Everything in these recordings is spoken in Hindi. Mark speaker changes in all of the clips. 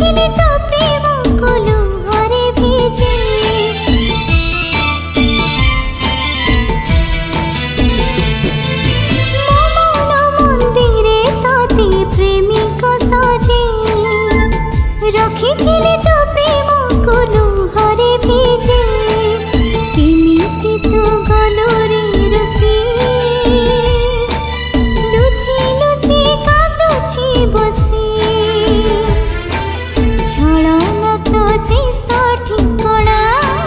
Speaker 1: रखिले तो प्रेम को लुहरे भिजे मंदिरे तते प्रेमिक सजे रखिले तो प्रेम को लुहरे भिजे केमिति तो गलो रे रुसी लुचि लुचि कांदुछि बसी छलना तो शेष ठिकଣା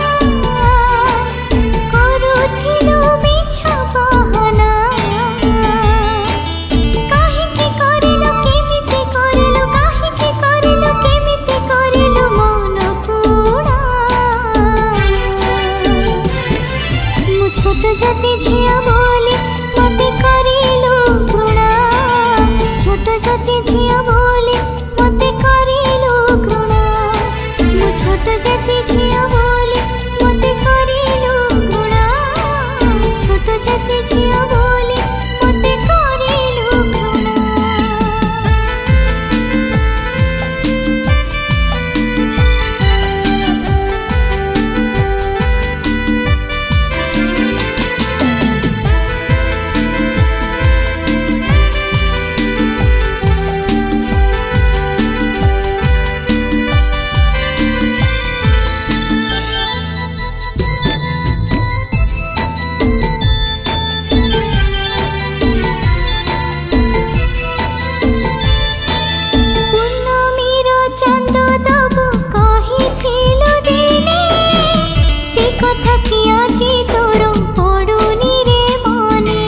Speaker 1: करुथिलु मिछ बहाना काहेकि करिलु केमिति करिलु काहेकि करिलु केमिति करिलु मन पूरा मु छोट जाति झिया बोली मते करिलु घृणा छोट जाति झिया बोली मते करिलु घृणा मु छोट जाति झिया बोली मते करिलु घृणा छोट जाति झिया बोली मते करिलु घृणा पूर्णमीर चंद दबु कहिथिलु दिने से कथा कि आजी तोर पडुनी रे मने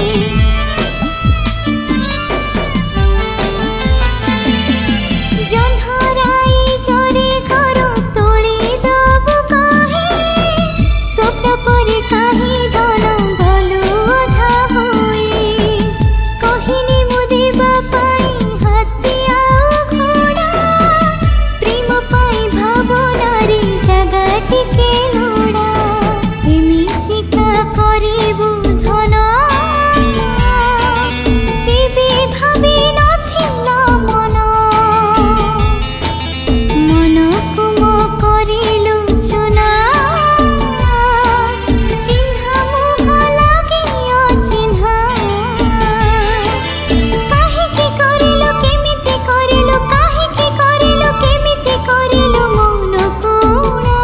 Speaker 1: जन्हराई जरे घर तोली दबु कहे स्वप्न परे काहे धन भलु अधा होई कहिनी मु देबा पाई हाथी आउ घोड़ा प्रेम पाई भावनारी जगा टिके लोड़ा एमिति का करिबु धन केबे भाबी नथिला मन मन को मो करिलु चुना चिन्हा मुह लागे अचिन्हा काहेकि करिलु केमिति करिलु काहेकि करिलु केमिति करिलु मन पूरा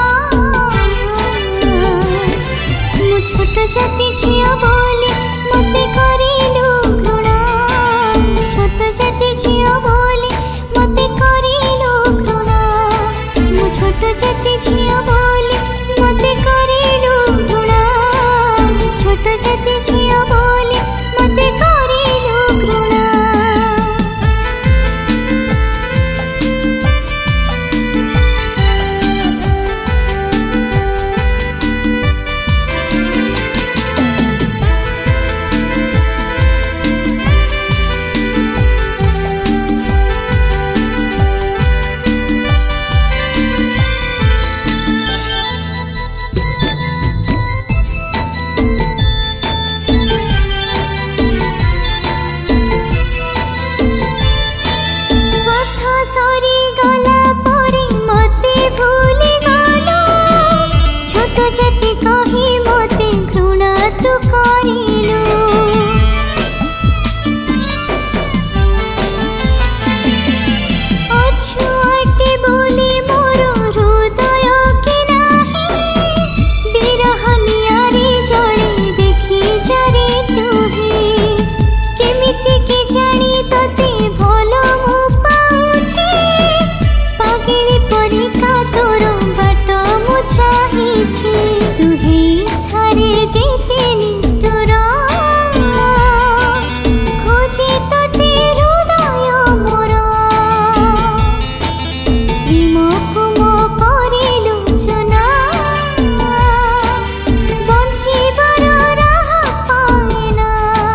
Speaker 1: मु छोट जाति झिया बोली मते करिलु घृणा छोट जाति झिया बोली मते करिलु घृणा मु छोट जाति झिया बोली मते करिलु घृणा छोट जाति झिया बोली मते करिलु घृणा स्वार्थ सरी गला परे मते भूली गलो छोट जाति कही मते घृणा तू करिलु अछुआटे बोली मोर हृदय के नाही बिरह नियारी जळे देखि जरे तुहे केमिति के जानी तते भलो मु पाउछि पागली परी का तोर बाट मु चाहिछि तुहे थारे जेते निष्ठुर खोजे तते हृदय मोर प्रेम को मो करिलु चुना बंचिबार राह पाएना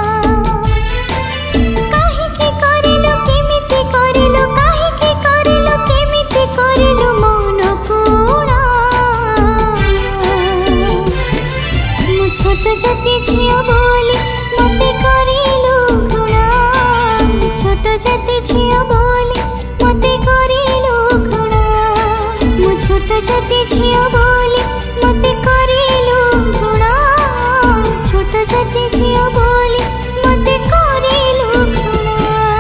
Speaker 1: काहेकि करिलु केमिति करिलु काहेकि करिलु केमिति करिलु मन पूरा मु छोट जाति झिया बोली मते करिलु घृणा छोट जाति झिया बोली मते करिलु जाति झियो बोली मते करिलु घृणा छोट जाति झियो बोली मते करिलु घृणा।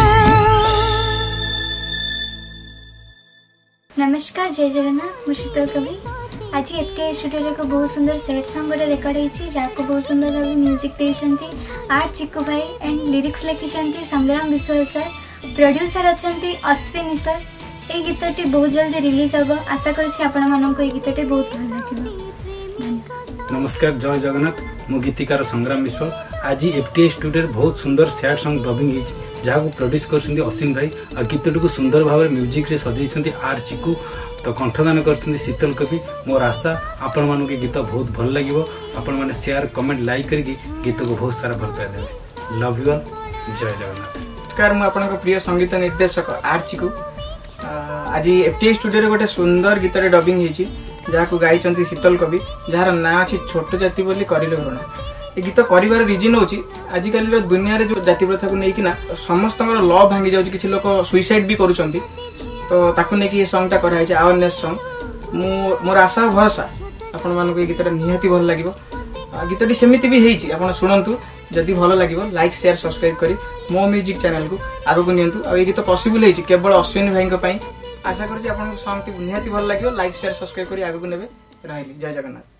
Speaker 2: नमस्कार, जय जगन्नाथ। मु शीतल कवि। आज एफटीआई स्टूडियो एक बहुत सुंदर सेट सॉन्ग रेकर्ड होती जहाँ बहुत सुंदर भाव म्यूजिक देते आर चिकू भाई एंड लिरिक्स लिखिं संग्राम विश्वाल सर, प्रोड्यूसर अच्छा अश्विनी सर। ये गीतटी बहुत जल्दी रिलीज हम, आशा कर गीतटी बहुत भल लगे।
Speaker 3: नमस्कार, जय जगन्नाथ। मु गीतिकार संग्राम विश्वाल। आज एफटीआई स्टूडियो बहुत सुंदर सैड सॉन्ग डबिंग होती जहाँ प्रोड्यूस कर असीम भाई आ गीतटी को सुंदर भाव में म्यूजिक रे सजाई आर चिकू, तो कंठदान कर शीतल कवि। मोर आशा आपण मान गीत बहुत भल लगे, आपण मैंने शेयर कमेंट लाइक करके गीत को बहुत सारा भल पाई देवे। लव यू ऑल, जय जगन्नाथ।
Speaker 4: नमस्कार, मु आपन प्रिय संगीत निर्देशक आर चिकू। आज एफटीआई स्टूडियो गोटे सुंदर गीत डबिंग होती जहाँ गाई शीतल कवि, जार ना अच्छी छोट जाति बोली करिले घृण। ये गीत कर रिजन हूँ आजिकल दुनिया रे जो जाति प्रथा को लेकिन समस्त लव भांगी जाऊँ, किसी लोग सुइसाइड भी करुँच, तो ताकू नहीं सॉन्ग टा कराई अवेयरनेस सॉन्ग। मोर आशा और भरोसा आपण मानक ये गीतटा निहाती भल लगे। गीतटी सेमिति भी होती, आप शुणु। जदि भल लगे लाइक शेयर सब्सक्राइब करी मो म्यूजिक चैनल को आगक नियंतु। आ ये गीत पॉसिबल होती केवल अश्विनी भाई। आशा करूँ आपको सॉन्ग निहाती भल लगे। लाइक शेयर सब्सक्राइब करी आगक नेबे। रही जय जगन्नाथ।